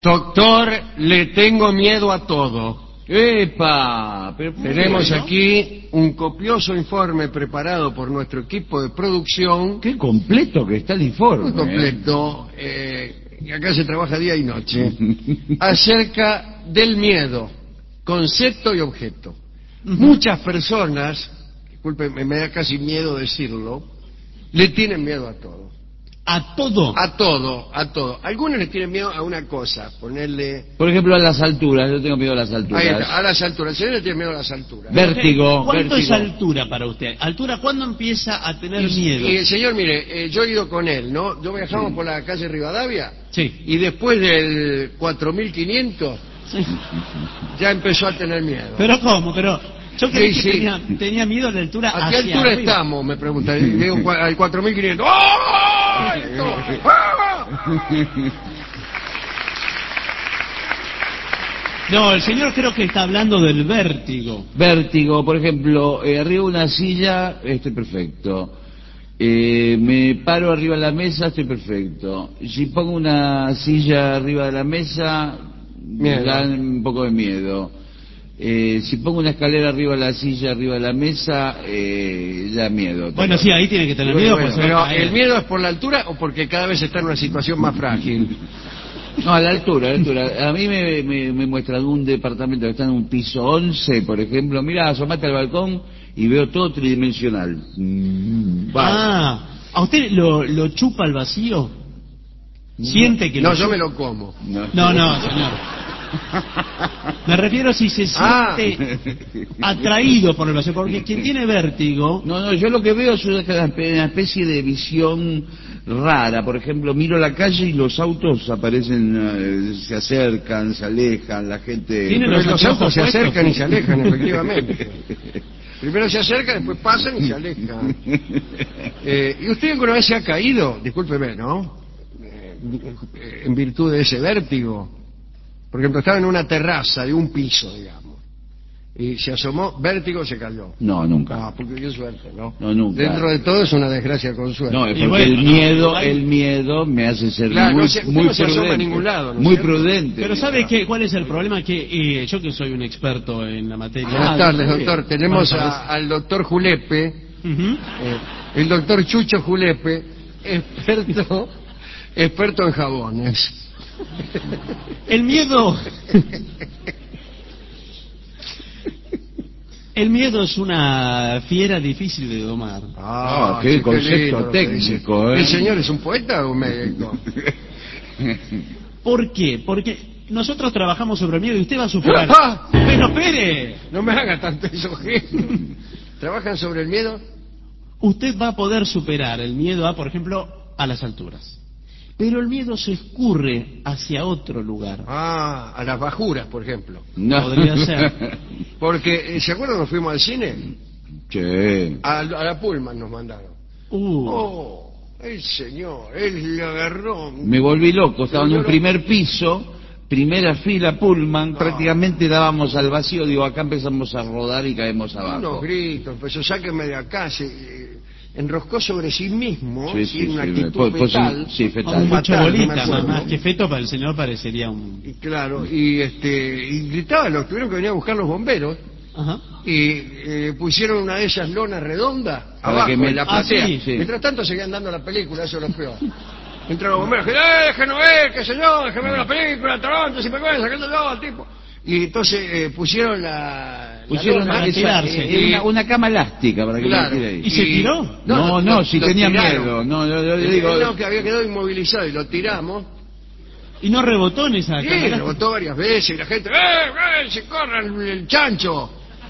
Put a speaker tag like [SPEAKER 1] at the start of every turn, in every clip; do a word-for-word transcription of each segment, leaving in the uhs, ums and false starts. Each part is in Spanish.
[SPEAKER 1] Doctor, le tengo miedo a todo.
[SPEAKER 2] ¡Epa! Pero,
[SPEAKER 1] Tenemos
[SPEAKER 2] bueno,
[SPEAKER 1] aquí un copioso informe preparado por nuestro equipo de producción.
[SPEAKER 2] Qué completo que está el informe.
[SPEAKER 1] Muy completo. Eh, y acá se trabaja día y noche. Acerca del miedo, concepto y objeto. Muchas personas, disculpen, me da casi miedo decirlo, le tienen miedo a todo.
[SPEAKER 3] ¿A todo?
[SPEAKER 1] A todo, a todo. Algunos le tienen miedo a una cosa, ponerle...
[SPEAKER 2] Por ejemplo, a las alturas. Yo tengo miedo a las alturas.
[SPEAKER 1] Ahí está, a las alturas. El señor le tiene miedo a las alturas.
[SPEAKER 2] Vértigo.
[SPEAKER 3] ¿Cuánto
[SPEAKER 2] vértigo.
[SPEAKER 3] es altura para usted? ¿Altura cuándo empieza a tener
[SPEAKER 1] Y,
[SPEAKER 3] miedo?
[SPEAKER 1] y el señor, mire, eh, yo he ido con él, ¿no? Yo viajamos por la calle Rivadavia
[SPEAKER 3] Sí.
[SPEAKER 1] y después del cuatro mil quinientos
[SPEAKER 3] Sí.
[SPEAKER 1] ya empezó a tener miedo.
[SPEAKER 3] ¿Pero cómo? Pero yo creí
[SPEAKER 1] Sí,
[SPEAKER 3] que
[SPEAKER 1] sí.
[SPEAKER 3] tenía, tenía miedo a la altura.
[SPEAKER 1] ¿A qué
[SPEAKER 3] hacia
[SPEAKER 1] altura
[SPEAKER 3] arriba.
[SPEAKER 1] estamos? Me pregunta. Y digo, cua- al cuatro mil quinientos. ¡Ay! ¡Ah!
[SPEAKER 3] No, el señor creo que está hablando del vértigo.
[SPEAKER 2] Vértigo, por ejemplo, eh, arriba de una silla, estoy perfecto. Eh, me paro arriba de la mesa, estoy perfecto. Si pongo una silla arriba de la mesa, me
[SPEAKER 1] Miedo.
[SPEAKER 2] da un poco de miedo. Eh, si pongo una escalera arriba de la silla, arriba de la mesa, eh, ya miedo.
[SPEAKER 3] Bueno, sí, ahí tiene que tener
[SPEAKER 1] Bueno,
[SPEAKER 3] miedo.
[SPEAKER 1] bueno,
[SPEAKER 3] pues se va
[SPEAKER 1] pero
[SPEAKER 3] a caer.
[SPEAKER 1] ¿el miedo es por la altura o porque cada vez está en una situación más frágil?
[SPEAKER 2] No, a la altura, a la altura. A mí me, me, me muestran un departamento que está en un piso once, por ejemplo. Mira, asomate al balcón y veo todo tridimensional. Mm, va.
[SPEAKER 3] Ah, ¿a usted lo, lo chupa el vacío? ¿Siente que
[SPEAKER 1] No,
[SPEAKER 3] lo
[SPEAKER 1] yo
[SPEAKER 3] chupa?
[SPEAKER 1] me lo como.
[SPEAKER 3] No, no, señor. Me refiero si se
[SPEAKER 1] Ah.
[SPEAKER 3] siente atraído por el vacío, porque quien tiene vértigo...
[SPEAKER 2] No, no, yo lo que veo es una una especie de visión rara. Por ejemplo, miro la calle y los autos aparecen, eh, se acercan, se alejan, la gente...
[SPEAKER 3] Tiene
[SPEAKER 1] Pero
[SPEAKER 3] los
[SPEAKER 1] los autos se
[SPEAKER 3] anteojos
[SPEAKER 1] acercan y
[SPEAKER 3] puestos.
[SPEAKER 1] se alejan, efectivamente. Primero se acercan, después pasan y se alejan. Eh, ¿Y usted alguna vez se ha caído? Discúlpeme, ¿no? Eh, en virtud de ese vértigo. Por ejemplo, estaba en una terraza de un piso, digamos, y se asomó, vértigo, se cayó.
[SPEAKER 2] No, nunca.
[SPEAKER 1] Ah, porque qué suerte, ¿no?
[SPEAKER 2] No, nunca.
[SPEAKER 1] Dentro de todo es una desgracia con suerte.
[SPEAKER 2] No, es
[SPEAKER 3] Y
[SPEAKER 2] porque
[SPEAKER 3] bueno,
[SPEAKER 2] el
[SPEAKER 3] no,
[SPEAKER 2] miedo,
[SPEAKER 3] igual-
[SPEAKER 2] el miedo me hace ser
[SPEAKER 1] Claro,
[SPEAKER 2] muy,
[SPEAKER 1] no se- usted
[SPEAKER 2] muy
[SPEAKER 1] no se asoma a
[SPEAKER 2] prudente.
[SPEAKER 1] ningún lado, ¿no es
[SPEAKER 2] muy
[SPEAKER 1] cierto?
[SPEAKER 2] prudente.
[SPEAKER 3] Pero ¿sabe qué, cuál es el problema? Que eh, yo que soy un experto en la materia...
[SPEAKER 1] Buenas
[SPEAKER 3] Ah,
[SPEAKER 1] tardes,
[SPEAKER 3] bien.
[SPEAKER 1] doctor. Tenemos
[SPEAKER 3] Buenas
[SPEAKER 1] a- al doctor Julepe,
[SPEAKER 3] tardes. Ujú.
[SPEAKER 1] eh, el doctor Chucho Julepe, experto, experto en jabones.
[SPEAKER 3] El miedo... El miedo es una fiera difícil de domar.
[SPEAKER 2] Ah, qué
[SPEAKER 1] sí,
[SPEAKER 2] concepto
[SPEAKER 1] lindo lo que
[SPEAKER 2] técnico,
[SPEAKER 1] dice.
[SPEAKER 2] ¿eh?
[SPEAKER 1] ¿El señor es un poeta o un médico?
[SPEAKER 3] ¿Por qué? Porque nosotros trabajamos sobre el miedo y usted va a superar...
[SPEAKER 1] ¡Ah!
[SPEAKER 3] ¡Pero espere!
[SPEAKER 1] No me haga tanto eso, gente. ¿Trabajan sobre el miedo?
[SPEAKER 3] Usted va a poder superar el miedo a, por ejemplo, a las alturas. Pero el miedo se escurre hacia otro lugar.
[SPEAKER 1] Ah, a las bajuras, por ejemplo.
[SPEAKER 2] No.
[SPEAKER 3] Podría ser.
[SPEAKER 1] Porque, eh, ¿se acuerdan cuando fuimos al cine?
[SPEAKER 2] Che.
[SPEAKER 1] A, a la Pullman nos mandaron.
[SPEAKER 3] Uh,
[SPEAKER 1] Oh, el señor, él le agarró.
[SPEAKER 2] Me volví loco, estaba en
[SPEAKER 1] Yo
[SPEAKER 2] un
[SPEAKER 1] lo-
[SPEAKER 2] primer piso, primera fila Pullman,
[SPEAKER 1] No.
[SPEAKER 2] prácticamente dábamos al vacío, digo, acá empezamos a rodar y caemos
[SPEAKER 1] Unos
[SPEAKER 2] abajo.
[SPEAKER 1] gritos, empezó, sáquenme de acá, se eh, enroscó sobre sí mismo,
[SPEAKER 2] Sí,
[SPEAKER 1] sí,
[SPEAKER 2] sí,
[SPEAKER 1] una
[SPEAKER 2] sí,
[SPEAKER 1] actitud
[SPEAKER 2] fue- fue-
[SPEAKER 1] fetal.
[SPEAKER 2] sí, fetal.
[SPEAKER 3] con mucha
[SPEAKER 1] Fatal, no me
[SPEAKER 3] bolita,
[SPEAKER 1] acuerdo.
[SPEAKER 3] más, más que feto para el señor parecería un...
[SPEAKER 1] Y claro, y este, y gritaban, los tuvieron que venir a buscar los bomberos,
[SPEAKER 3] Ajá.
[SPEAKER 1] y eh, pusieron una de esas lonas redondas
[SPEAKER 2] Para
[SPEAKER 1] abajo
[SPEAKER 2] que me-
[SPEAKER 1] en la
[SPEAKER 2] Ah,
[SPEAKER 1] platea.
[SPEAKER 2] sí, sí.
[SPEAKER 1] Mientras tanto seguían dando la película, eso es lo peor. Entraron los bomberos, ¡eh, déjenos ver, qué señor, déjenme ver la película, Toronto, sin vergüenza, qué sé yo, el tipo! Y entonces eh, pusieron la... la
[SPEAKER 2] Pusieron
[SPEAKER 1] lona,
[SPEAKER 3] para
[SPEAKER 2] esa-
[SPEAKER 3] tirarse.
[SPEAKER 2] eh, una, una cama elástica para que
[SPEAKER 1] Claro.
[SPEAKER 2] me tire ahí.
[SPEAKER 3] ¿Y se tiró?
[SPEAKER 2] No, no, si
[SPEAKER 1] lo
[SPEAKER 2] tenía
[SPEAKER 1] tiraron.
[SPEAKER 2] miedo. No, yo, yo
[SPEAKER 1] Eh,
[SPEAKER 2] digo,
[SPEAKER 1] no, que había quedado inmovilizado y lo tiramos.
[SPEAKER 3] Y no rebotó en esa
[SPEAKER 1] Sí,
[SPEAKER 3] cámara.
[SPEAKER 1] rebotó varias veces y la gente, ¡eh, eh, se corran el chancho!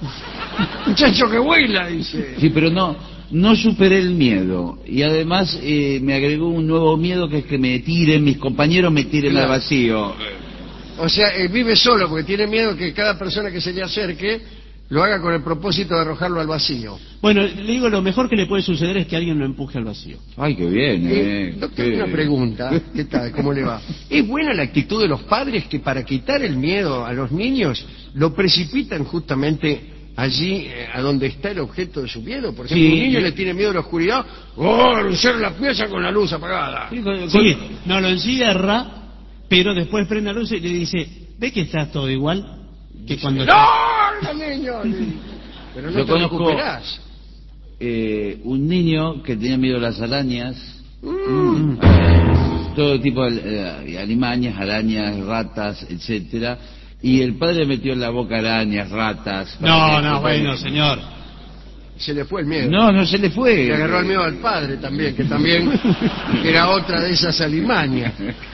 [SPEAKER 1] Un chancho que vuela, dice.
[SPEAKER 2] sí, pero no, no superé el miedo. Y además eh, me agregó un nuevo miedo que es que me tiren, mis compañeros me tiren
[SPEAKER 1] Claro.
[SPEAKER 2] al vacío.
[SPEAKER 1] O sea, eh, vive solo porque tiene miedo que cada persona que se le acerque lo haga con el propósito de arrojarlo al vacío.
[SPEAKER 3] Bueno, le digo, lo mejor que le puede suceder es que alguien lo empuje al vacío.
[SPEAKER 2] Ay, qué bien,
[SPEAKER 1] Eh,
[SPEAKER 2] eh.
[SPEAKER 1] doctor,
[SPEAKER 2] qué-
[SPEAKER 1] una pregunta. ¿Qué tal? ¿Cómo le va? ¿Es buena la actitud de los padres que para quitar el miedo a los niños lo precipitan justamente allí eh, a donde está el objeto de su miedo? Por ejemplo,
[SPEAKER 2] Sí,
[SPEAKER 1] un niño
[SPEAKER 2] yo-
[SPEAKER 1] le tiene miedo a la oscuridad, ¡oh, encierra la pieza con la luz apagada!
[SPEAKER 2] Sí, con- con-
[SPEAKER 3] Sí, no lo encierra pero después prende la luz y le dice, ¿ve que está todo igual? Que cuando...
[SPEAKER 1] ¡No, no, niño! Pero no
[SPEAKER 2] Yo
[SPEAKER 1] te
[SPEAKER 2] conozco-
[SPEAKER 1] recuperás.
[SPEAKER 2] Eh, un niño que tenía miedo a las arañas,
[SPEAKER 1] Mm.
[SPEAKER 2] eh, todo tipo de eh, alimañas, arañas, ratas, etcétera, y el padre metió en la boca arañas, ratas.
[SPEAKER 3] No,
[SPEAKER 2] para que-
[SPEAKER 3] no, bueno, señor.
[SPEAKER 1] Se le fue el miedo.
[SPEAKER 2] No, no se le fue.
[SPEAKER 1] Le agarró el miedo al padre también, que también era otra de esas alimañas.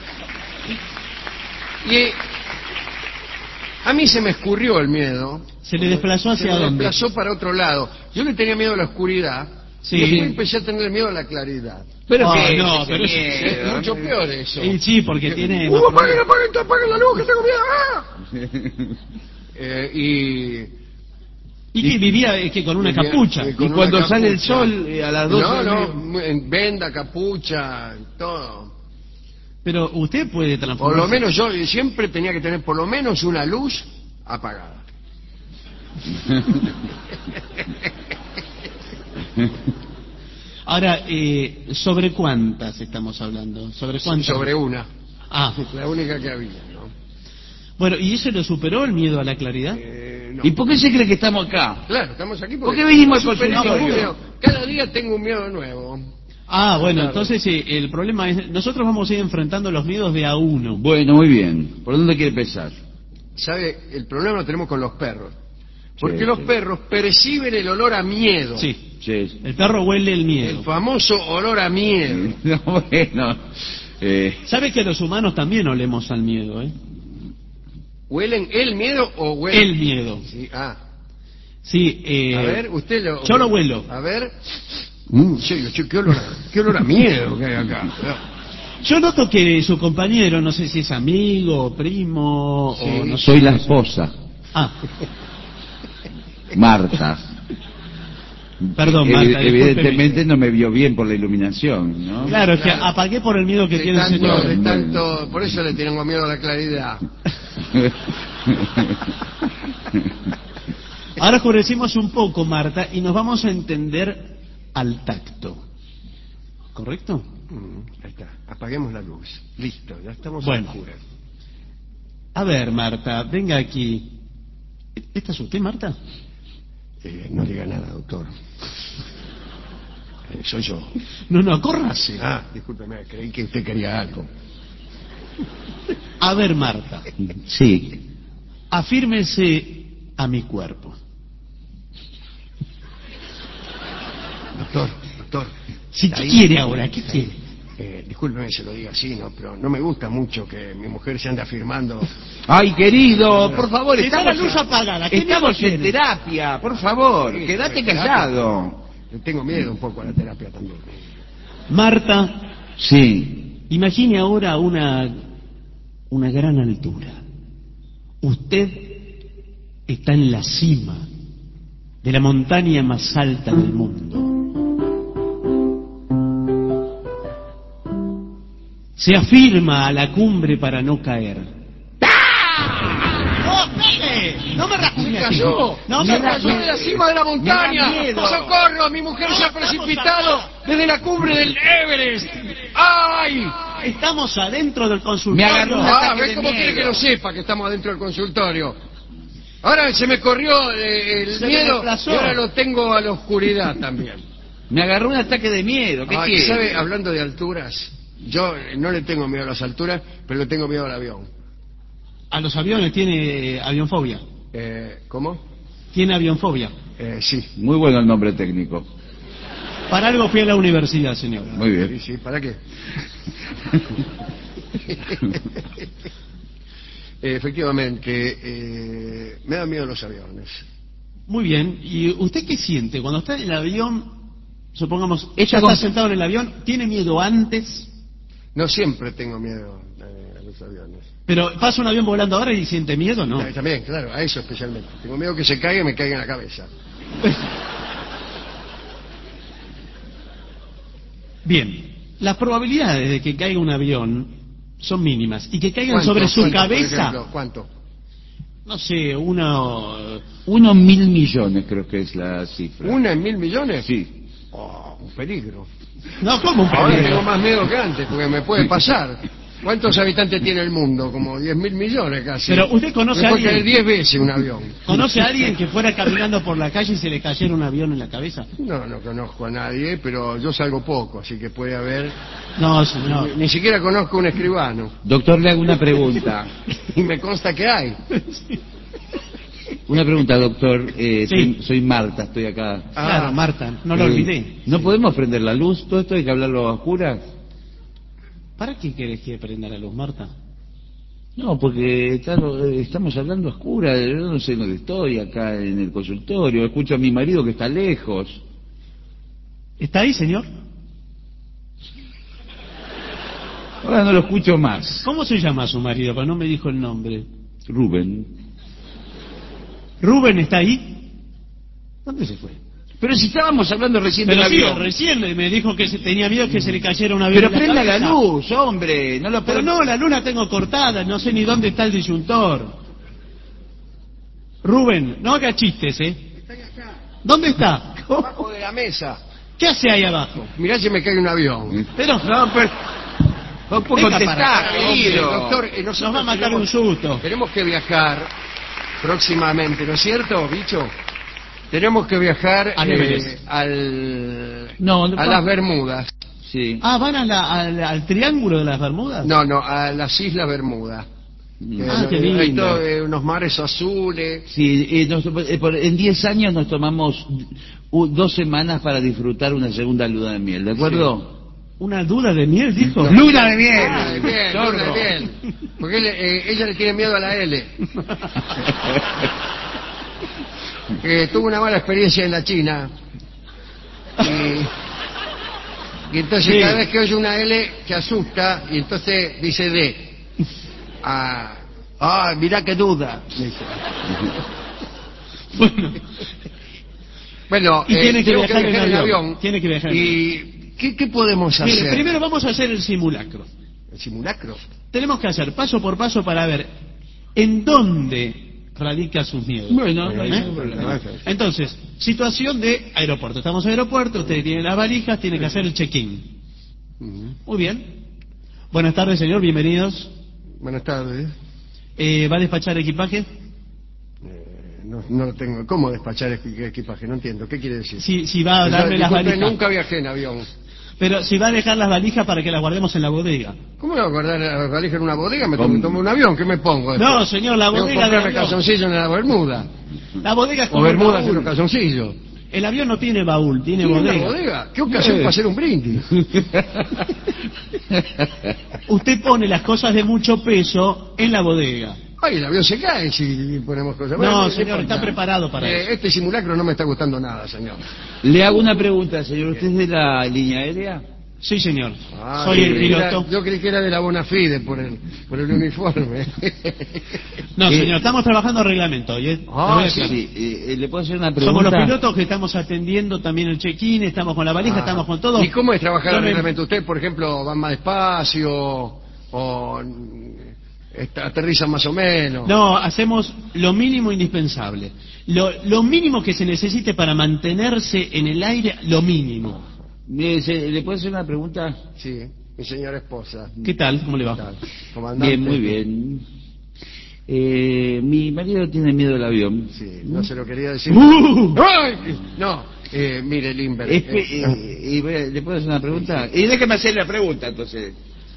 [SPEAKER 1] Y a mí se me escurrió el miedo.
[SPEAKER 3] ¿Se le desplazó
[SPEAKER 1] Se
[SPEAKER 3] hacia
[SPEAKER 1] me
[SPEAKER 3] dónde?
[SPEAKER 1] desplazó para otro lado. Yo le tenía miedo a la oscuridad.
[SPEAKER 3] Sí.
[SPEAKER 1] Y después empecé a tener miedo a la claridad.
[SPEAKER 2] Pero
[SPEAKER 3] Ah,
[SPEAKER 2] que
[SPEAKER 3] no,
[SPEAKER 2] ese
[SPEAKER 3] pero es-
[SPEAKER 2] miedo,
[SPEAKER 1] Es mucho peor eso.
[SPEAKER 3] Y sí, porque tiene...
[SPEAKER 1] ¡Uh, apaguen, apaguen, apaguen la luz, que tengo miedo! ¡Ah! Eh, y...
[SPEAKER 3] Y que vivía eh, que con una
[SPEAKER 1] Vivía-
[SPEAKER 3] capucha.
[SPEAKER 1] eh,
[SPEAKER 2] Y
[SPEAKER 1] con una
[SPEAKER 2] cuando sale el
[SPEAKER 1] capucha.
[SPEAKER 2] sol eh, a las doce
[SPEAKER 1] No,
[SPEAKER 2] del
[SPEAKER 1] no,
[SPEAKER 2] mediodía-
[SPEAKER 1] mu- en venda, capucha, todo.
[SPEAKER 3] Pero usted puede
[SPEAKER 1] Por
[SPEAKER 3] transformar...
[SPEAKER 1] lo menos yo siempre tenía que tener por lo menos una luz apagada.
[SPEAKER 3] Ahora, eh, ¿sobre cuántas estamos hablando? ¿Sobre cuántas?
[SPEAKER 1] Sobre una,
[SPEAKER 3] Ah,
[SPEAKER 1] la única que había, ¿no?
[SPEAKER 3] bueno, ¿y eso lo superó el miedo a la claridad?
[SPEAKER 1] Eh, no.
[SPEAKER 2] ¿Y por qué se cree que estamos acá?
[SPEAKER 1] Claro, estamos aquí porque...
[SPEAKER 2] ¿Por qué venimos al
[SPEAKER 1] superé
[SPEAKER 2] consultorio?
[SPEAKER 1] ningún miedo. Cada día tengo un miedo nuevo.
[SPEAKER 3] Ah, bueno,
[SPEAKER 1] Claro.
[SPEAKER 3] entonces eh, el problema es, nosotros vamos a ir enfrentando los miedos de a uno.
[SPEAKER 2] Bueno, muy bien. ¿Por dónde quiere empezar?
[SPEAKER 1] ¿Sabe? El problema lo tenemos con los perros. Porque
[SPEAKER 2] Sí,
[SPEAKER 1] los
[SPEAKER 2] sí.
[SPEAKER 1] perros perciben el olor a miedo.
[SPEAKER 3] Sí,
[SPEAKER 2] Sí.
[SPEAKER 3] el perro huele el
[SPEAKER 1] El
[SPEAKER 3] miedo.
[SPEAKER 1] famoso olor a miedo.
[SPEAKER 2] No, bueno. Eh,
[SPEAKER 3] ¿Sabe que los humanos también olemos al miedo, eh?
[SPEAKER 1] ¿Huelen el miedo o huelen...?
[SPEAKER 3] El miedo.
[SPEAKER 1] Sí, ah.
[SPEAKER 3] Sí, eh,
[SPEAKER 1] A ver, usted lo...
[SPEAKER 3] yo lo huelo.
[SPEAKER 1] A ver... Mm, sí, che, qué olor, a, qué olor a miedo que hay acá.
[SPEAKER 3] yo noto que su compañero, no sé si es amigo, primo,
[SPEAKER 1] Sí.
[SPEAKER 3] o no sé.
[SPEAKER 2] soy la esposa,
[SPEAKER 3] Ah,
[SPEAKER 2] Marta.
[SPEAKER 3] perdón,
[SPEAKER 2] Evi-
[SPEAKER 3] Marta,
[SPEAKER 2] Evidentemente
[SPEAKER 3] discúlpeme.
[SPEAKER 2] no me vio bien por la iluminación, ¿no?
[SPEAKER 3] Claro, es que
[SPEAKER 1] Claro.
[SPEAKER 3] apagué por el miedo que
[SPEAKER 1] De
[SPEAKER 3] tiene el
[SPEAKER 1] tanto,
[SPEAKER 3] señor.
[SPEAKER 1] de tanto... Por eso le tengo miedo a la claridad.
[SPEAKER 3] Ahora oscurecimos un poco, Marta, y nos vamos a entender al tacto. ¿Correcto?
[SPEAKER 1] Mm, ahí está. Apaguemos la luz. Listo, ya estamos
[SPEAKER 3] Bueno.
[SPEAKER 1] a oscuras.
[SPEAKER 3] A ver, Marta, venga aquí. ¿Esta es usted, Marta?
[SPEAKER 1] Eh, no diga nada, doctor. Eh, soy yo.
[SPEAKER 3] No, no, córrase.
[SPEAKER 1] Ah, discúlpeme, creí que usted quería algo.
[SPEAKER 3] A ver, Marta,
[SPEAKER 2] Sí.
[SPEAKER 3] afírmese a mi cuerpo.
[SPEAKER 1] Doctor, doctor.
[SPEAKER 3] Si, ¿qué
[SPEAKER 1] ahí-
[SPEAKER 3] quiere ahora? ¿Qué quiere?
[SPEAKER 1] Eh, discúlpeme que se lo diga así, ¿no? Pero no me gusta mucho que mi mujer se ande afirmando.
[SPEAKER 2] Ay, querido, por favor,
[SPEAKER 3] Está
[SPEAKER 2] estamos,
[SPEAKER 3] la luz apagada, ¿qué
[SPEAKER 2] estamos
[SPEAKER 3] miedo
[SPEAKER 2] en
[SPEAKER 3] tiene?
[SPEAKER 2] terapia, por favor,
[SPEAKER 1] Sí,
[SPEAKER 2] quédate
[SPEAKER 1] terapia.
[SPEAKER 2] callado.
[SPEAKER 1] Le tengo miedo un poco a la terapia también.
[SPEAKER 3] Marta,
[SPEAKER 2] Sí.
[SPEAKER 3] imagine ahora una, una gran altura. Usted está en la cima de la montaña más alta del mundo. Se afirma a la cumbre para no caer. ¡No, espere! ¡No me
[SPEAKER 1] ¡Se
[SPEAKER 3] rasguñe!
[SPEAKER 1] cayó!
[SPEAKER 3] ¡No
[SPEAKER 1] ¡Se
[SPEAKER 3] me
[SPEAKER 1] cayó de la cima de la montaña!
[SPEAKER 2] Me da miedo.
[SPEAKER 1] ¡Socorro! ¡Mi mujer se ha precipitado desde la cumbre del Everest! ¡Ay!
[SPEAKER 3] Estamos adentro del consultorio.
[SPEAKER 2] Me agarró un
[SPEAKER 1] Ah,
[SPEAKER 2] ataque
[SPEAKER 1] ¿ves
[SPEAKER 2] de
[SPEAKER 1] cómo
[SPEAKER 2] miedo.
[SPEAKER 1] quiere que lo sepa que estamos adentro del consultorio? Ahora se me corrió eh, el
[SPEAKER 3] Se me
[SPEAKER 1] miedo
[SPEAKER 3] desplazó.
[SPEAKER 1] y ahora lo tengo a la oscuridad también.
[SPEAKER 2] Me agarró un ataque de miedo, ¿qué
[SPEAKER 1] Ah,
[SPEAKER 2] quiere?
[SPEAKER 1] ¿sabe? Hablando de alturas, yo eh, no le tengo miedo a las alturas, pero le tengo miedo al avión.
[SPEAKER 3] A los aviones tiene eh, avionfobia.
[SPEAKER 1] Eh, ¿Cómo?
[SPEAKER 3] Tiene avionfobia.
[SPEAKER 1] Eh, sí.
[SPEAKER 2] Muy bueno el nombre técnico.
[SPEAKER 3] Para algo fui a la universidad, señor.
[SPEAKER 2] Muy
[SPEAKER 1] Sí,
[SPEAKER 2] bien.
[SPEAKER 1] sí, ¿para qué? Eh, efectivamente, eh, me da miedo los aviones.
[SPEAKER 3] Muy bien. ¿Y usted qué siente? Cuando está en el avión, supongamos,
[SPEAKER 2] Esta
[SPEAKER 3] ella está
[SPEAKER 2] con-
[SPEAKER 3] sentado en el avión, ¿tiene miedo antes?
[SPEAKER 1] No siempre tengo miedo eh, a los aviones.
[SPEAKER 3] Pero pasa un avión volando ahora y siente miedo, ¿no?
[SPEAKER 1] Eh, También, claro, a eso especialmente. Tengo miedo que se caiga y me caiga en la cabeza.
[SPEAKER 3] Bien. Las probabilidades de que caiga un avión son mínimas. Y que caigan
[SPEAKER 1] ¿Cuánto,
[SPEAKER 3] sobre su
[SPEAKER 1] cuánto, por
[SPEAKER 3] cabeza,
[SPEAKER 1] ejemplo? ¿Cuánto?
[SPEAKER 3] no sé, una...
[SPEAKER 2] Unos mil millones creo que es la cifra.
[SPEAKER 1] ¿Una en mil millones?
[SPEAKER 2] Sí.
[SPEAKER 1] Oh, un peligro.
[SPEAKER 3] No, ¿cómo un
[SPEAKER 1] Ahora
[SPEAKER 3] peligro?
[SPEAKER 1] tengo más miedo que antes, porque me puede pasar. ¿Cuántos habitantes tiene el mundo? Como diez mil millones casi.
[SPEAKER 3] Pero usted conoce
[SPEAKER 1] Me
[SPEAKER 3] a
[SPEAKER 1] puede
[SPEAKER 3] alguien...
[SPEAKER 1] caer diez veces un avión.
[SPEAKER 3] ¿Conoce a alguien que fuera caminando por la calle y se le cayera un avión en la cabeza?
[SPEAKER 1] No, no conozco a nadie, pero yo salgo poco, así que puede haber...
[SPEAKER 3] No, señor.
[SPEAKER 1] Ni, ni siquiera conozco un escribano.
[SPEAKER 2] Doctor, le hago una pregunta.
[SPEAKER 1] Y me consta que hay.
[SPEAKER 2] Una pregunta, doctor. Eh,
[SPEAKER 3] Sí.
[SPEAKER 2] soy, soy Marta, estoy acá.
[SPEAKER 1] Ah.
[SPEAKER 3] Claro, Marta, no lo
[SPEAKER 2] Eh,
[SPEAKER 3] olvidé.
[SPEAKER 2] ¿No podemos prender la luz? ¿Todo esto hay que hablarlo a oscuras?
[SPEAKER 3] ¿Para qué querés que prenda la luz, Marta?
[SPEAKER 2] No, porque está- eh, estamos hablando a oscuras. Yo no sé dónde estoy, acá en el consultorio. Escucho a mi marido que está lejos.
[SPEAKER 3] ¿Está ahí, señor?
[SPEAKER 2] Ahora no lo escucho más.
[SPEAKER 3] ¿Cómo se llama su marido? Porque no me dijo el nombre.
[SPEAKER 2] Rubén.
[SPEAKER 3] ¿Rubén está ahí? ¿Dónde se fue?
[SPEAKER 2] Pero si estábamos hablando recién
[SPEAKER 3] Pero
[SPEAKER 2] del
[SPEAKER 3] sí,
[SPEAKER 2] avión.
[SPEAKER 3] recién me dijo que se tenía miedo que se le cayera un avión
[SPEAKER 2] Pero
[SPEAKER 3] en la
[SPEAKER 2] prenda la
[SPEAKER 3] cabeza.
[SPEAKER 2] luz, hombre. No lo
[SPEAKER 3] Pero
[SPEAKER 2] puedo...
[SPEAKER 3] no, la luz la tengo cortada, no sé ni dónde está el disyuntor. Rubén, no haga chistes, ¿eh? ¿Dónde está?
[SPEAKER 1] Abajo de la mesa.
[SPEAKER 3] ¿Qué hace ahí abajo?
[SPEAKER 1] Mirá si me cae un avión.
[SPEAKER 3] Pero
[SPEAKER 2] No, pero... No puedo
[SPEAKER 3] Venga
[SPEAKER 2] contestar,
[SPEAKER 3] para acá,
[SPEAKER 2] querido.
[SPEAKER 1] Hombre, doctor, eh, nosotros
[SPEAKER 3] nos va a matar
[SPEAKER 1] tenemos-
[SPEAKER 3] un susto.
[SPEAKER 1] Tenemos que viajar próximamente, ¿no es cierto, bicho? Tenemos que viajar
[SPEAKER 3] A
[SPEAKER 1] eh,
[SPEAKER 3] Everest.
[SPEAKER 1] al,
[SPEAKER 2] No, no
[SPEAKER 1] a
[SPEAKER 2] pa-
[SPEAKER 1] las Bermudas.
[SPEAKER 2] Sí.
[SPEAKER 3] Ah, ¿van a la- al, al Triángulo de las Bermudas?
[SPEAKER 1] No, no, a las Islas Bermudas.
[SPEAKER 2] Mm.
[SPEAKER 1] Eh,
[SPEAKER 3] Ah,
[SPEAKER 1] no,
[SPEAKER 3] qué
[SPEAKER 1] hay
[SPEAKER 3] lindo.
[SPEAKER 1] todo, eh, unos mares azules.
[SPEAKER 2] Sí, eh, nos- eh, por- en diez años nos tomamos u- dos semanas para disfrutar una segunda luna de miel, ¿de acuerdo?
[SPEAKER 3] ¿Una duda de miel, dijo?
[SPEAKER 2] ¡Luna de miel!
[SPEAKER 1] Ah, de miel,
[SPEAKER 2] Zorro.
[SPEAKER 1] luna de miel. Porque él, eh, ella le tiene miedo a la L. Eh, tuvo una mala experiencia en la China. Y, y entonces
[SPEAKER 3] Sí.
[SPEAKER 1] cada vez que oye una L se asusta y entonces dice D. Ah, ah mirá qué duda. dice.
[SPEAKER 3] Bueno,
[SPEAKER 1] Bueno,
[SPEAKER 3] Y
[SPEAKER 1] eh,
[SPEAKER 3] tiene que
[SPEAKER 1] tenemos
[SPEAKER 3] viajar en avión. Tiene que viajar en
[SPEAKER 1] ¿Y qué, qué podemos hacer?
[SPEAKER 3] mire, primero vamos a hacer el simulacro.
[SPEAKER 1] ¿El simulacro?
[SPEAKER 3] Tenemos que hacer paso por paso para ver en dónde radica sus miedos.
[SPEAKER 2] Bueno, no hay
[SPEAKER 3] ¿Eh?
[SPEAKER 2] ningún problema.
[SPEAKER 3] Entonces, situación de aeropuerto. Estamos en aeropuerto, usted tiene las valijas, tiene que hacer el check-in.
[SPEAKER 1] Ujú.
[SPEAKER 3] Muy bien. Buenas tardes, señor, bienvenidos.
[SPEAKER 1] Buenas tardes.
[SPEAKER 3] Eh, ¿Va a despachar equipaje?
[SPEAKER 1] Eh, no, no lo tengo. ¿Cómo despachar equi- equipaje? No entiendo. ¿Qué quiere decir?
[SPEAKER 3] Si, si va a
[SPEAKER 1] O sea,
[SPEAKER 3] darme las
[SPEAKER 1] disculpe,
[SPEAKER 3] valijas.
[SPEAKER 1] nunca viajé en avión.
[SPEAKER 3] Pero si va a dejar las valijas para que las guardemos en la bodega.
[SPEAKER 1] ¿Cómo me voy a guardar la valija en una bodega? Me
[SPEAKER 2] ¿Cómo?
[SPEAKER 1] tomo, tomo un avión. ¿Qué me pongo? después?
[SPEAKER 3] No, señor, la
[SPEAKER 1] Tengo que
[SPEAKER 3] bodega del
[SPEAKER 1] comprarme
[SPEAKER 3] avión.
[SPEAKER 1] calzoncillos en la Bermuda.
[SPEAKER 3] La bodega es
[SPEAKER 1] O
[SPEAKER 3] como el
[SPEAKER 1] Bermudas y
[SPEAKER 3] baúl.
[SPEAKER 1] los calzoncillos.
[SPEAKER 3] El avión no tiene baúl, tiene
[SPEAKER 1] ¿Tiene una
[SPEAKER 3] bodega.
[SPEAKER 1] bodega? ¿Qué ocasión para hacer un brindis?
[SPEAKER 3] Usted pone las cosas de mucho peso en la bodega.
[SPEAKER 1] Ay, el avión se cae si ponemos cosas.
[SPEAKER 3] No,
[SPEAKER 1] no
[SPEAKER 3] señor,
[SPEAKER 1] importa.
[SPEAKER 3] está preparado para
[SPEAKER 1] Eh,
[SPEAKER 3] eso.
[SPEAKER 1] Este simulacro no me está gustando nada, señor.
[SPEAKER 2] Le hago una pregunta, señor. ¿Usted es de la línea aérea?
[SPEAKER 3] Sí, señor.
[SPEAKER 1] Ah,
[SPEAKER 3] Soy
[SPEAKER 1] yo
[SPEAKER 3] el
[SPEAKER 1] creí que era-
[SPEAKER 3] piloto.
[SPEAKER 1] yo creí que era de la Bonafide por el, por el uniforme.
[SPEAKER 3] No,
[SPEAKER 2] Eh,
[SPEAKER 3] señor, estamos trabajando reglamento. ¿oye?
[SPEAKER 1] Ah,
[SPEAKER 3] Lo voy a
[SPEAKER 1] sí,
[SPEAKER 3] aclarar.
[SPEAKER 2] Sí, eh, eh, ¿le puedo hacer una pregunta?
[SPEAKER 3] Somos los pilotos que estamos atendiendo también el check-in, estamos con la valija,
[SPEAKER 1] Ah.
[SPEAKER 3] estamos con todo.
[SPEAKER 1] ¿Y cómo es trabajar
[SPEAKER 3] Yo
[SPEAKER 1] el
[SPEAKER 3] me-
[SPEAKER 1] reglamento? ¿Usted, por ejemplo, va más despacio o mm, está- aterriza más o menos?
[SPEAKER 3] No, hacemos lo mínimo indispensable. Lo, lo mínimo que se necesite para mantenerse en el aire, lo mínimo.
[SPEAKER 2] Mire, se- ¿le puedo hacer una pregunta?
[SPEAKER 1] Sí, mi señora esposa.
[SPEAKER 3] ¿Qué tal? ¿Cómo le
[SPEAKER 1] ¿Qué
[SPEAKER 3] va?
[SPEAKER 1] tal? Comandante.
[SPEAKER 2] Bien, muy bien. Eh, mi marido tiene miedo al avión.
[SPEAKER 1] Sí, no se lo quería decir.
[SPEAKER 3] ¡Uh!
[SPEAKER 1] ¡Ay! No, eh, mire, Limber.
[SPEAKER 2] Espe-
[SPEAKER 1] eh,
[SPEAKER 2] eh, y voy a- ¿Le puedo hacer una pregunta? Y déjeme hacer la pregunta, entonces.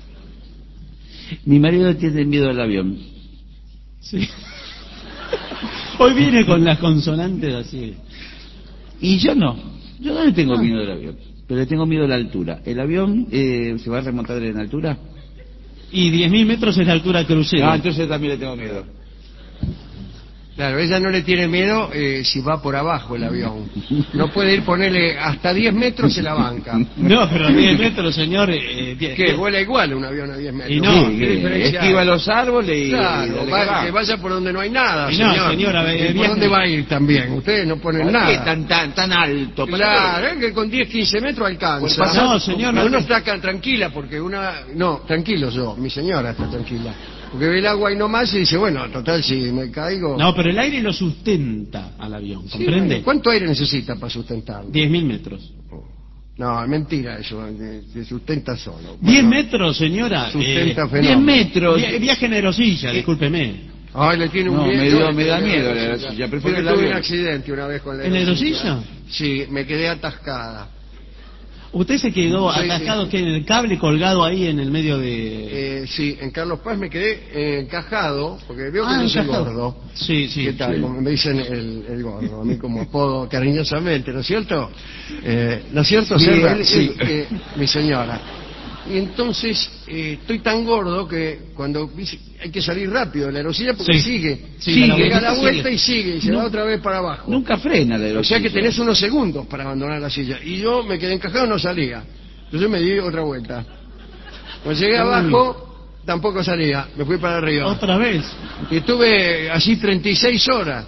[SPEAKER 2] Mi marido tiene miedo al avión.
[SPEAKER 3] Sí. Hoy viene con las consonantes así.
[SPEAKER 2] Y yo no. Yo no le tengo miedo al avión. Pero le tengo miedo a la altura. ¿El avión eh, se va a remontar en altura?
[SPEAKER 3] Y diez mil metros es la altura crucero.
[SPEAKER 2] Ah, entonces también le tengo miedo.
[SPEAKER 1] Claro, ella no le tiene miedo eh, si va por abajo el avión. No puede ir ponerle hasta diez metros se la banca.
[SPEAKER 3] No, pero diez metros, señor. Eh, die-
[SPEAKER 1] ¿Qué? Vuela igual un avión a diez metros.
[SPEAKER 3] Y no,
[SPEAKER 1] ¿Qué
[SPEAKER 2] que
[SPEAKER 1] diferencia hay?
[SPEAKER 2] esquiva los árboles y...
[SPEAKER 1] Claro,
[SPEAKER 2] y dale
[SPEAKER 1] va-
[SPEAKER 2] que va.
[SPEAKER 1] que vaya por donde no hay nada,
[SPEAKER 3] Y no,
[SPEAKER 1] señor.
[SPEAKER 3] señora,
[SPEAKER 1] ¿Y
[SPEAKER 3] eh,
[SPEAKER 1] ¿Por
[SPEAKER 3] viaje-
[SPEAKER 1] dónde va a ir también? Ustedes no ponen
[SPEAKER 2] ¿Por
[SPEAKER 1] nada.
[SPEAKER 2] qué tan, tan, tan alto? ¿Para
[SPEAKER 1] Claro,
[SPEAKER 2] qué?
[SPEAKER 1] es que con diez, quince metros alcanza.
[SPEAKER 2] Pues pasa-
[SPEAKER 3] No, señor,
[SPEAKER 1] Pero
[SPEAKER 3] no-
[SPEAKER 1] uno está acá tranquila porque una... No, tranquilo yo, mi señora está tranquila. Porque ve el agua y no más y dice, bueno, total, si me caigo...
[SPEAKER 3] No, pero el aire lo sustenta al avión,
[SPEAKER 1] Sí,
[SPEAKER 3] ¿comprende?
[SPEAKER 1] bueno, ¿cuánto aire necesita para sustentarlo?
[SPEAKER 3] diez mil metros.
[SPEAKER 1] No, es mentira eso, se sustenta solo.
[SPEAKER 3] ¿Diez
[SPEAKER 1] Bueno,
[SPEAKER 3] metros, señora?
[SPEAKER 1] Sustenta
[SPEAKER 3] Eh,
[SPEAKER 1] fenómeno.
[SPEAKER 2] diez metros.
[SPEAKER 3] vi- viaje en aerosilla, discúlpeme.
[SPEAKER 1] Ay, le tiene un
[SPEAKER 2] No,
[SPEAKER 1] miedo.
[SPEAKER 2] me dio-
[SPEAKER 1] le
[SPEAKER 2] me da
[SPEAKER 1] tiene
[SPEAKER 2] miedo
[SPEAKER 1] una
[SPEAKER 2] la
[SPEAKER 1] aerosilla.
[SPEAKER 2] aerosilla, prefiero
[SPEAKER 1] Porque
[SPEAKER 2] el
[SPEAKER 1] tuve
[SPEAKER 2] avión.
[SPEAKER 1] un accidente una vez con la
[SPEAKER 3] ¿En la
[SPEAKER 1] aerosilla.
[SPEAKER 3] aerosilla?
[SPEAKER 1] Sí, me quedé atascada.
[SPEAKER 3] ¿Usted se quedó
[SPEAKER 1] Sí,
[SPEAKER 3] atascado
[SPEAKER 1] sí.
[SPEAKER 3] que en el cable colgado ahí en el medio de...?
[SPEAKER 1] Eh, sí, en Carlos Paz me quedé eh, encajado, porque veo que
[SPEAKER 3] Ah,
[SPEAKER 1] yo soy
[SPEAKER 3] encajado.
[SPEAKER 1] gordo.
[SPEAKER 3] Sí, sí.
[SPEAKER 1] ¿Qué tal?
[SPEAKER 2] sí.
[SPEAKER 1] Como me dicen el, el gordo, a mí como apodo cariñosamente, ¿no es cierto? Eh, ¿No es cierto,
[SPEAKER 2] Sí,
[SPEAKER 1] Selva?
[SPEAKER 2] él-
[SPEAKER 1] Sí,
[SPEAKER 2] él-
[SPEAKER 1] eh, mi señora. Y entonces eh, estoy tan gordo que cuando dice- hay que salir rápido de la aerosilla porque
[SPEAKER 3] Sí.
[SPEAKER 1] sigue.
[SPEAKER 3] Sí,
[SPEAKER 1] sigue,
[SPEAKER 3] da la
[SPEAKER 1] llega a la
[SPEAKER 3] vuelta y
[SPEAKER 1] vuelta y sigue, y se
[SPEAKER 2] No.
[SPEAKER 1] va otra vez para abajo.
[SPEAKER 2] Nunca frena la
[SPEAKER 1] O
[SPEAKER 2] aerosilla.
[SPEAKER 1] sea que tenés unos segundos para abandonar la silla. Y yo me quedé encajado, no salía. Entonces me di otra vuelta. Cuando llegué abajo, tampoco salía. Me fui para arriba.
[SPEAKER 3] Otra vez,
[SPEAKER 1] Y estuve así treinta y seis horas.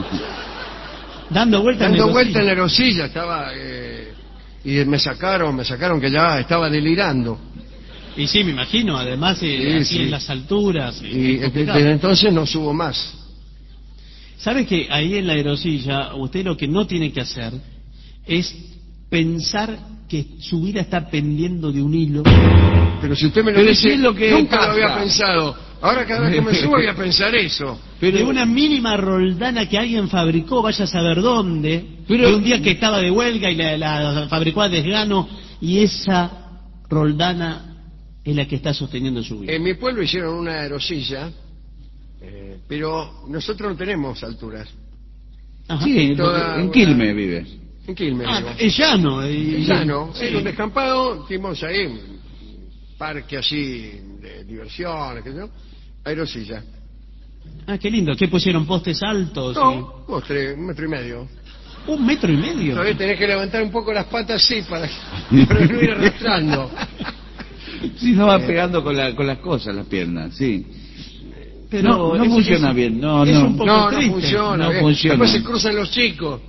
[SPEAKER 3] dando vueltas en
[SPEAKER 1] Dando
[SPEAKER 3] la
[SPEAKER 1] vuelta en la
[SPEAKER 3] aerosilla.
[SPEAKER 1] aerosilla. Estaba... eh, y me sacaron, me sacaron que ya estaba delirando.
[SPEAKER 3] Y sí, me imagino, además, eh,
[SPEAKER 1] Sí,
[SPEAKER 3] aquí
[SPEAKER 1] sí.
[SPEAKER 3] en las alturas. eh,
[SPEAKER 1] Y
[SPEAKER 3] es complicado.
[SPEAKER 1] desde entonces no subo más.
[SPEAKER 3] ¿Sabe que ahí en la aerosilla usted lo que no tiene que hacer es pensar que su vida está pendiendo de un hilo?
[SPEAKER 1] Pero si usted me lo
[SPEAKER 2] Pero
[SPEAKER 1] dice,
[SPEAKER 2] si es lo que
[SPEAKER 1] nunca
[SPEAKER 2] pasa.
[SPEAKER 1] lo había pensado. Ahora cada vez que me subo voy a pensar eso.
[SPEAKER 3] de una mínima roldana que alguien fabricó, vaya a saber dónde,
[SPEAKER 2] Pero-
[SPEAKER 3] de un día que estaba de huelga y la, la fabricó a desgano, y esa roldana es la que está sosteniendo su vida.
[SPEAKER 1] En mi pueblo hicieron una aerosilla, eh, pero nosotros no tenemos alturas.
[SPEAKER 3] Ajá.
[SPEAKER 2] Sí,
[SPEAKER 1] Toda
[SPEAKER 2] en
[SPEAKER 1] una-
[SPEAKER 2] Quilmes vive.
[SPEAKER 1] En Quilmes,
[SPEAKER 3] Ah,
[SPEAKER 1] digo.
[SPEAKER 3] es llano. y-
[SPEAKER 1] En llano,
[SPEAKER 3] sí.
[SPEAKER 1] en un descampado, fuimos ahí, un parque así de diversiones, qué sé yo, aerosilla.
[SPEAKER 3] Ah, qué lindo. ¿Qué pusieron? ¿Postes altos?
[SPEAKER 1] No, dos, tres, un metro y medio.
[SPEAKER 3] y- Un metro y medio.
[SPEAKER 1] Todavía tenés que levantar un poco las patas así para, para no ir arrastrando.
[SPEAKER 2] Sí, no va pegando con, la, con las cosas las piernas, sí.
[SPEAKER 3] Pero
[SPEAKER 2] no, no
[SPEAKER 3] es-
[SPEAKER 2] funciona
[SPEAKER 3] es-
[SPEAKER 2] bien, no,
[SPEAKER 3] es
[SPEAKER 2] no.
[SPEAKER 3] un poco
[SPEAKER 1] No, no
[SPEAKER 3] triste.
[SPEAKER 1] funciona.
[SPEAKER 2] No
[SPEAKER 1] bien.
[SPEAKER 2] funciona.
[SPEAKER 1] Después se cruzan los chicos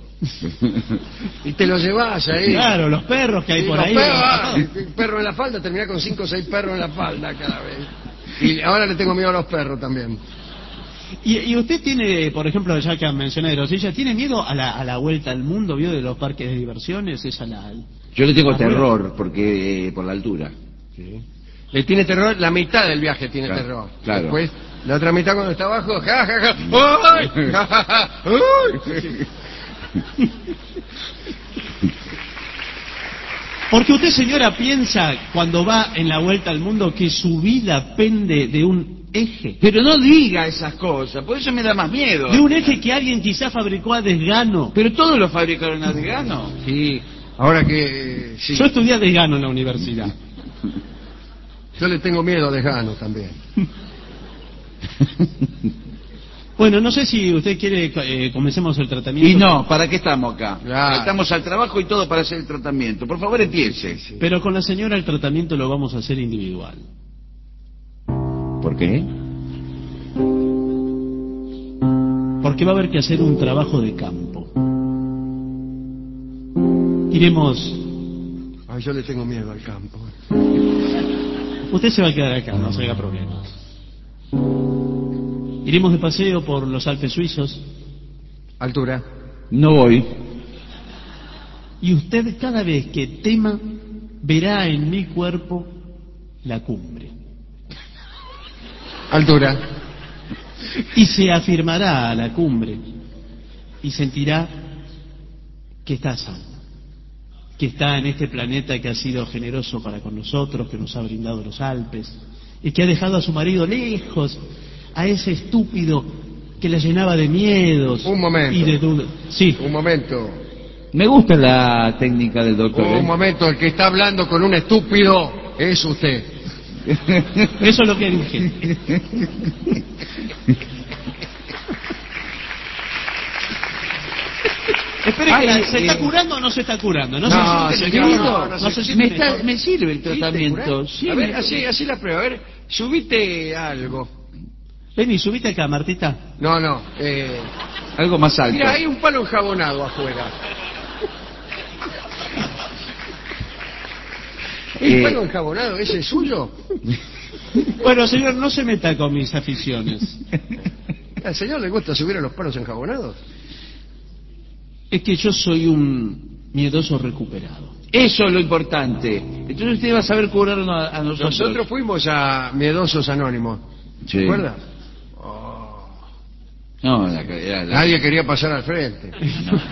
[SPEAKER 1] y te los llevas ahí.
[SPEAKER 3] Claro, los perros que hay
[SPEAKER 1] Y
[SPEAKER 3] por
[SPEAKER 1] los
[SPEAKER 3] ahí.
[SPEAKER 1] perros, ah, el perro en la falda, termina con cinco o seis perros en la falda cada vez. Y ahora le tengo miedo a los perros también.
[SPEAKER 3] Y, y usted tiene, por ejemplo, ya que mencioné Aerosilla, ¿tiene miedo a la, a la vuelta al mundo, vio, de los parques de diversiones? Esa la...
[SPEAKER 2] Yo le tengo
[SPEAKER 3] la
[SPEAKER 2] terror porque eh, por la altura.
[SPEAKER 1] Le tiene terror, la mitad del viaje tiene
[SPEAKER 2] Claro,
[SPEAKER 1] terror.
[SPEAKER 2] claro.
[SPEAKER 1] Después, la otra mitad cuando está abajo, ja, ja, ja, ¡ay! Ja, ja, ja, ¡ay!
[SPEAKER 3] Porque usted, señora, piensa cuando va en la vuelta al mundo que su vida pende de un eje.
[SPEAKER 2] Pero no diga esas cosas, por eso me da más miedo.
[SPEAKER 3] De un eje que alguien quizá fabricó a desgano.
[SPEAKER 2] Pero todos lo fabricaron a desgano.
[SPEAKER 1] Sí, ahora que... sí.
[SPEAKER 3] Yo estudié a desgano en la universidad.
[SPEAKER 1] Yo le tengo miedo a Desgano también.
[SPEAKER 3] Bueno, no sé si usted quiere eh, comencemos el tratamiento.
[SPEAKER 2] Y no, ¿para qué estamos acá?
[SPEAKER 1] Claro.
[SPEAKER 2] Estamos al trabajo y todo para hacer el tratamiento. Por favor, empiece.
[SPEAKER 3] Pero con la señora el tratamiento lo vamos a hacer individual.
[SPEAKER 2] ¿Por qué?
[SPEAKER 3] Porque va a haber que hacer un trabajo de campo. Iremos...
[SPEAKER 1] Ay, yo le tengo miedo al campo.
[SPEAKER 3] Usted se va a quedar acá, no se haga problemas. Iremos de paseo por los Alpes suizos
[SPEAKER 1] Altura.
[SPEAKER 2] No voy.
[SPEAKER 3] y usted cada vez que tema verá en mi cuerpo la cumbre.
[SPEAKER 1] Altura.
[SPEAKER 3] Y se afirmará a la cumbre y sentirá que está sano, que está en este planeta que ha sido generoso para con nosotros, que nos ha brindado los Alpes, y que ha dejado a su marido lejos, a ese estúpido que la llenaba de miedos
[SPEAKER 1] Un momento.
[SPEAKER 3] y de dudas. Sí,
[SPEAKER 1] Un momento.
[SPEAKER 2] Me gusta la técnica del doctor.
[SPEAKER 1] Un
[SPEAKER 2] ¿eh?
[SPEAKER 1] momento, el que está hablando con un estúpido es usted.
[SPEAKER 3] eso es lo que dije. Espere,
[SPEAKER 2] Ay,
[SPEAKER 3] que ¿se
[SPEAKER 2] eh,
[SPEAKER 3] está curando o no se está curando? No,
[SPEAKER 1] No,
[SPEAKER 3] se siente
[SPEAKER 1] señor,
[SPEAKER 3] mejor.
[SPEAKER 1] no, no
[SPEAKER 3] No
[SPEAKER 1] se
[SPEAKER 3] se
[SPEAKER 1] siente
[SPEAKER 3] siente
[SPEAKER 2] me, está-
[SPEAKER 3] mejor.
[SPEAKER 2] me sirve el
[SPEAKER 1] ¿Sí te
[SPEAKER 2] tratamiento.
[SPEAKER 1] cura?
[SPEAKER 2] Sí,
[SPEAKER 1] a ver,
[SPEAKER 2] me-
[SPEAKER 1] así, así la prueba. A ver, subite algo.
[SPEAKER 3] Vení, subite acá, Martita.
[SPEAKER 1] No, no. Eh,
[SPEAKER 2] algo más alto.
[SPEAKER 1] mira, hay un palo enjabonado afuera. ¿El
[SPEAKER 2] Eh,
[SPEAKER 1] palo enjabonado ese es suyo?
[SPEAKER 3] Bueno, señor, no se meta con mis aficiones.
[SPEAKER 1] ¿Al señor le gusta subir a los palos enjabonados?
[SPEAKER 3] Es que yo soy un miedoso recuperado.
[SPEAKER 2] Eso es lo importante. Entonces usted va a saber curarnos a, a nosotros.
[SPEAKER 1] Nosotros fuimos a Miedosos Anónimos.
[SPEAKER 2] Sí.
[SPEAKER 1] ¿Se acuerda?
[SPEAKER 2] No, la, la, la...
[SPEAKER 1] Nadie quería pasar al frente.
[SPEAKER 2] No.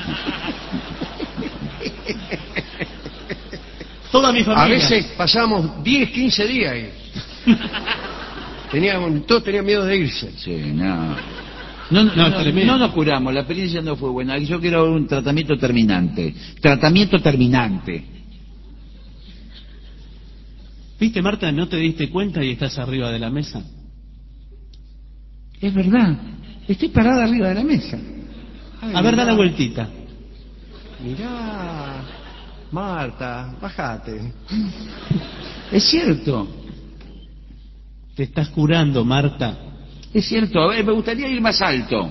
[SPEAKER 3] Toda mi familia.
[SPEAKER 1] A veces pasamos diez, quince días ahí. Teníamos, todos tenían miedo de irse.
[SPEAKER 2] Sí, no. No, no,
[SPEAKER 3] No,
[SPEAKER 2] no,
[SPEAKER 3] tremendo.
[SPEAKER 2] no nos curamos, la experiencia no fue buena. Yo quiero un tratamiento terminante. Tratamiento terminante.
[SPEAKER 3] ¿Viste, Marta? ¿No te diste cuenta y estás arriba de la mesa?
[SPEAKER 2] Es verdad. Estoy parada arriba de la mesa.
[SPEAKER 1] Ay,
[SPEAKER 3] A ver, da
[SPEAKER 1] mirá.
[SPEAKER 3] la vueltita.
[SPEAKER 1] Mirá, Marta, bájate.
[SPEAKER 2] Es cierto.
[SPEAKER 3] Te estás curando, Marta.
[SPEAKER 2] Es cierto. A ver, me gustaría ir más alto.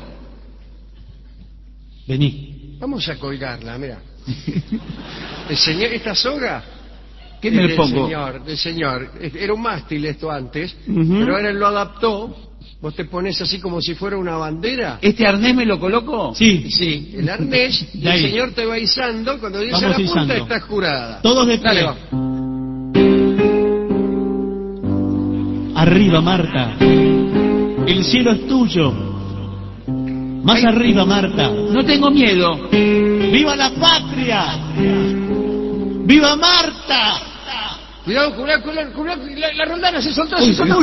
[SPEAKER 3] Vení.
[SPEAKER 1] Vamos a colgarla, mira. El señor, esta soga.
[SPEAKER 2] ¿Qué
[SPEAKER 1] es
[SPEAKER 2] me
[SPEAKER 1] del
[SPEAKER 2] pongo?
[SPEAKER 1] Señor, del señor. Era un mástil esto antes,
[SPEAKER 3] Ujú.
[SPEAKER 1] pero ahora él lo adaptó. Vos te pones así como si fuera una bandera.
[SPEAKER 2] ¿Este arnés me lo coloco?
[SPEAKER 3] Sí.
[SPEAKER 1] Sí, el arnés, y
[SPEAKER 3] De ahí.
[SPEAKER 1] el señor te va izando. Cuando dice
[SPEAKER 3] Vamos
[SPEAKER 1] la punta,
[SPEAKER 3] izando.
[SPEAKER 1] estás curada.
[SPEAKER 3] Todos de pie.
[SPEAKER 1] Dale, va.
[SPEAKER 3] Arriba, Marta. El cielo es tuyo. Más arriba, Marta.
[SPEAKER 2] No tengo miedo.
[SPEAKER 3] ¡Viva la patria! ¡Viva Marta!
[SPEAKER 1] Cuidado, cuidado, cuidado, cuidado, la, la rondana se soltó, se soltó.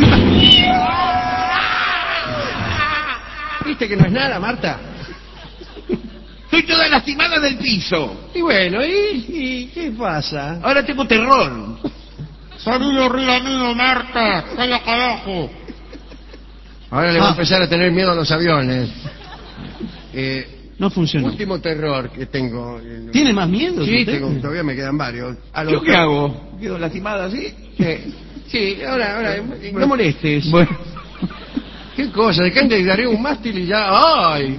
[SPEAKER 1] ¿Viste que no es nada, Marta?
[SPEAKER 2] Estoy toda lastimada del piso.
[SPEAKER 1] Y bueno, ¿y, y qué pasa?
[SPEAKER 2] Ahora tengo terror.
[SPEAKER 3] ¡Salud arriba mío, Marta! ¡Estoy acá abajo!
[SPEAKER 1] Ahora le va a
[SPEAKER 3] Ah.
[SPEAKER 1] empezar a tener miedo a los aviones. Eh,
[SPEAKER 3] No funcionó.
[SPEAKER 1] último terror que tengo.
[SPEAKER 3] ¿Tiene más miedo?
[SPEAKER 1] Sí,
[SPEAKER 3] usted?
[SPEAKER 1] tengo, todavía me quedan varios. A
[SPEAKER 2] ¿Yo
[SPEAKER 1] los-
[SPEAKER 2] qué hago? ¿Quedo lastimada así?
[SPEAKER 1] Eh, sí, ahora, ahora, eh, no molestes.
[SPEAKER 2] Bueno.
[SPEAKER 1] ¿Qué cosa? ¿De qué te daré un mástil y ya? ¡Ay!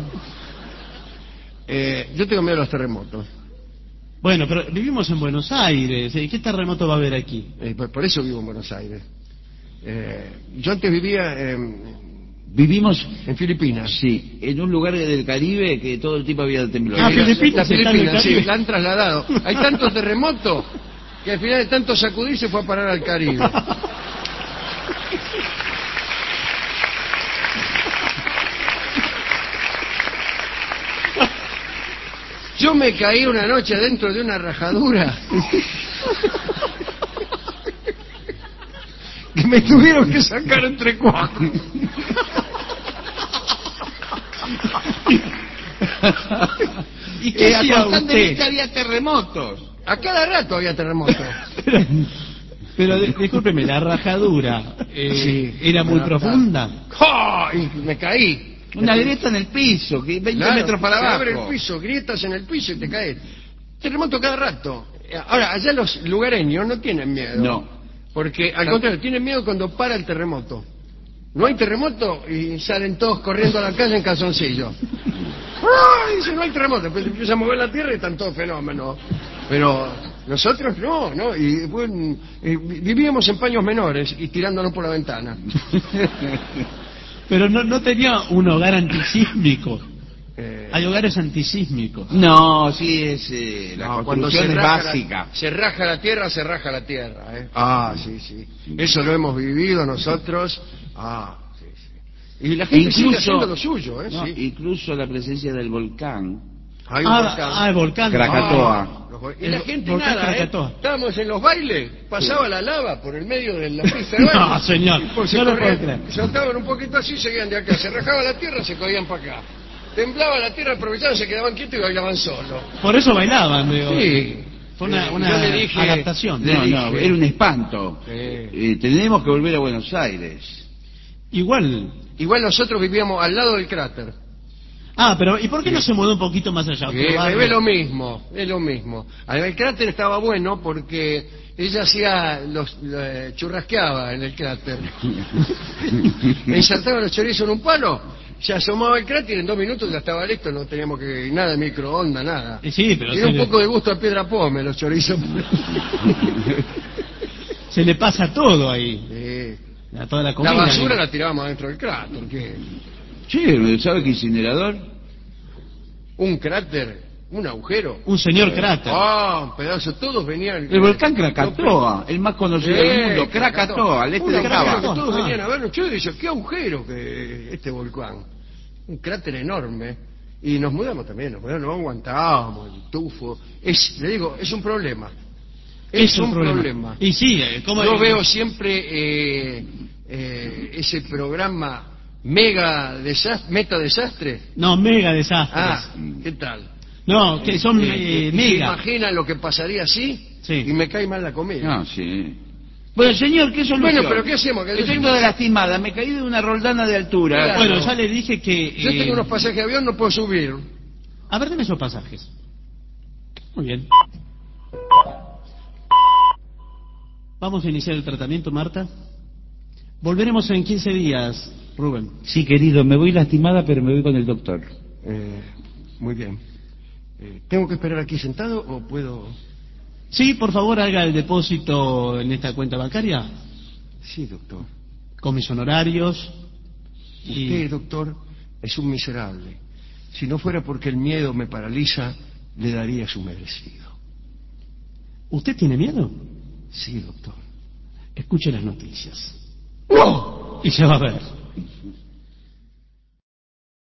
[SPEAKER 1] Eh, yo tengo miedo a los terremotos.
[SPEAKER 3] Bueno, pero vivimos en Buenos Aires. ¿eh? ¿Qué terremoto va a haber aquí?
[SPEAKER 1] Eh, por, por eso vivo en Buenos Aires. Eh, yo antes vivía en,
[SPEAKER 2] Vivimos,
[SPEAKER 1] en Filipinas.
[SPEAKER 2] sí, en un lugar del Caribe que todo el tiempo había temblor.
[SPEAKER 3] Ah,
[SPEAKER 1] Eh, la-
[SPEAKER 3] Filipinas
[SPEAKER 1] la
[SPEAKER 3] está en el
[SPEAKER 1] Filipinas, sí,
[SPEAKER 3] Caribe.
[SPEAKER 1] la han trasladado. Hay tantos terremotos que al final de tanto sacudir se fue a parar al Caribe. Yo me caí una noche dentro de una rajadura que me tuvieron que sacar entre cuatro.
[SPEAKER 3] ¿Y
[SPEAKER 2] Que
[SPEAKER 3] qué hacía
[SPEAKER 2] constantemente
[SPEAKER 3] usted?
[SPEAKER 2] había terremotos.
[SPEAKER 1] A cada rato había terremotos.
[SPEAKER 3] Pero, pero di- discúlpeme, la rajadura eh,
[SPEAKER 1] Sí,
[SPEAKER 3] era muy
[SPEAKER 1] bueno,
[SPEAKER 3] profunda.
[SPEAKER 1] ¡Ja! Y me caí.
[SPEAKER 2] Una grieta en el piso, que veinte
[SPEAKER 1] Claro,
[SPEAKER 2] metros para
[SPEAKER 1] se
[SPEAKER 2] abajo.
[SPEAKER 1] abre el piso, grietas en el piso y te caes. Terremoto cada rato. Ahora, allá los lugareños no tienen miedo.
[SPEAKER 2] No.
[SPEAKER 1] Porque, al contrario, tienen miedo cuando para el terremoto. No hay terremoto y salen todos corriendo a la calle en calzoncillo. ¡Ay! Dice, no hay terremoto. Pues empieza a mover la tierra y están todos fenómenos. Pero nosotros no, ¿no? Y bueno, eh, vivíamos en paños menores y tirándonos por la ventana.
[SPEAKER 3] Pero no, no tenía un hogar antisísmico.
[SPEAKER 1] Eh,
[SPEAKER 3] Hay hogares antisísmicos.
[SPEAKER 2] No, sí, es, eh, la
[SPEAKER 1] No, cuando
[SPEAKER 2] construcción
[SPEAKER 1] se
[SPEAKER 2] es
[SPEAKER 1] raja
[SPEAKER 2] básica.
[SPEAKER 1] La, se raja la tierra, se raja la tierra. ¿eh? Ah, sí, sí. Eso lo hemos vivido nosotros. Ah, sí, sí. Y la gente sigue
[SPEAKER 2] Incluso-
[SPEAKER 1] haciendo lo suyo, ¿eh?
[SPEAKER 2] No,
[SPEAKER 1] Sí.
[SPEAKER 2] Incluso la presencia del volcán.
[SPEAKER 1] Hay un
[SPEAKER 3] Ah,
[SPEAKER 1] volcán.
[SPEAKER 3] ah, el volcán.
[SPEAKER 2] Krakatoa.
[SPEAKER 1] Ah, los vol- y la
[SPEAKER 3] El
[SPEAKER 1] gente
[SPEAKER 3] volcán
[SPEAKER 1] nada, ¿eh?
[SPEAKER 3] Krakatoa.
[SPEAKER 1] Estábamos en los bailes, pasaba la lava por el medio de la pista de baile.
[SPEAKER 3] No, señor,
[SPEAKER 1] Pues se
[SPEAKER 3] no lo
[SPEAKER 1] corrían,
[SPEAKER 3] puedo creer.
[SPEAKER 1] saltaban un poquito así, seguían de acá. Se rajaba la tierra, se caían para acá. Temblaba la tierra, aprovechaban, se quedaban quietos y bailaban solos.
[SPEAKER 3] Por eso bailaban, digo.
[SPEAKER 1] Sí.
[SPEAKER 3] Fue una,
[SPEAKER 1] Eh,
[SPEAKER 3] una
[SPEAKER 1] yo le dije-
[SPEAKER 3] adaptación.
[SPEAKER 1] le
[SPEAKER 2] No,
[SPEAKER 1] dije-
[SPEAKER 2] no, era un espanto.
[SPEAKER 1] Sí.
[SPEAKER 2] Eh, tenemos que volver a Buenos Aires.
[SPEAKER 3] Igual.
[SPEAKER 1] Igual nosotros vivíamos al lado del cráter.
[SPEAKER 3] Ah, pero ¿y por qué no se mudó un poquito más allá? Otro
[SPEAKER 1] Eh,
[SPEAKER 3] barrio?
[SPEAKER 1] es lo mismo, es lo mismo. El cráter estaba bueno porque ella hacía los, eh, churrasqueaba en el cráter. Ensartaba los chorizos en un palo, se asomaba el cráter y en dos minutos ya estaba listo, no teníamos que nada de microondas, nada.
[SPEAKER 3] Eh, sí, pero
[SPEAKER 1] Tiene
[SPEAKER 3] se
[SPEAKER 1] un
[SPEAKER 3] le,
[SPEAKER 1] poco de gusto a piedra pome los chorizos.
[SPEAKER 3] se le pasa todo ahí.
[SPEAKER 1] Eh,
[SPEAKER 3] A toda la
[SPEAKER 1] la
[SPEAKER 3] comida.
[SPEAKER 1] basura la tirábamos dentro del cráter. ¿Qué?
[SPEAKER 2] Sí, ¿sabe qué incinerador?
[SPEAKER 1] Un cráter Un agujero.
[SPEAKER 3] Un señor cráter.
[SPEAKER 1] Ah, un pedazo. Todos venían.
[SPEAKER 2] El volcán Krakatoa, el más conocido
[SPEAKER 1] Sí,
[SPEAKER 2] del mundo, Krakatoa, al este
[SPEAKER 1] Un
[SPEAKER 2] de
[SPEAKER 1] agujero
[SPEAKER 2] Java.
[SPEAKER 1] que todos
[SPEAKER 3] Ah.
[SPEAKER 1] venían a verlo. Yo decía, qué agujero que este volcán. Un cráter enorme. Y nos mudamos también, nos mudamos, no aguantábamos el tufo. Es, le digo, es un problema. Es,
[SPEAKER 3] Es un
[SPEAKER 1] un
[SPEAKER 3] problema.
[SPEAKER 1] problema.
[SPEAKER 3] Y sí, eh, ¿cómo
[SPEAKER 1] Yo
[SPEAKER 3] es?
[SPEAKER 1] veo siempre eh, eh, ese programa mega desastre, meta desastre.
[SPEAKER 3] No, mega desastres.
[SPEAKER 1] Ah, ¿qué tal?
[SPEAKER 3] No, que son
[SPEAKER 1] Eh,
[SPEAKER 3] eh,
[SPEAKER 1] ¿y ¿Se
[SPEAKER 3] mega.
[SPEAKER 1] imagina lo que pasaría así?
[SPEAKER 3] Sí.
[SPEAKER 1] Y me cae mal la comida.
[SPEAKER 2] Ah, sí. Bueno, señor, ¿qué solución?
[SPEAKER 1] Bueno, pero ¿qué hacemos? ¿Qué
[SPEAKER 2] Estoy
[SPEAKER 1] hacemos?
[SPEAKER 2] toda lastimada, me caí de una roldana de altura.
[SPEAKER 1] Claro.
[SPEAKER 3] Bueno, ya le dije que...
[SPEAKER 1] Yo
[SPEAKER 3] eh,
[SPEAKER 1] tengo unos pasajes de avión, no puedo subir.
[SPEAKER 3] A ver, deme esos pasajes. Muy bien. Vamos a iniciar el tratamiento, Marta. Volveremos en quince días, Rubén.
[SPEAKER 2] Sí, querido, me voy lastimada, pero me voy con el doctor.
[SPEAKER 1] Eh, muy bien. Eh, ¿Tengo que esperar aquí sentado o puedo...?
[SPEAKER 3] Sí, por favor, haga el depósito en esta cuenta bancaria
[SPEAKER 1] Sí, doctor.
[SPEAKER 3] con mis honorarios. Y...
[SPEAKER 1] Usted, doctor, es un miserable. Si no fuera porque el miedo me paraliza, le daría su merecido.
[SPEAKER 3] ¿Usted tiene miedo?
[SPEAKER 1] Sí, doctor.
[SPEAKER 3] Escuche las noticias.
[SPEAKER 1] ¡No!
[SPEAKER 3] Y se va a ver.